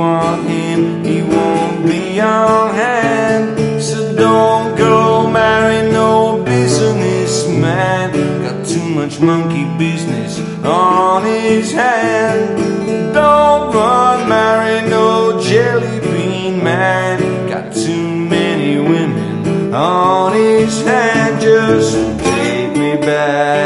want him, he won't be on hand. So don't go marry no businessman, got too much monkey business on his hand. Don't run, marry no jelly bean man, got too many women on his hand. Just take me back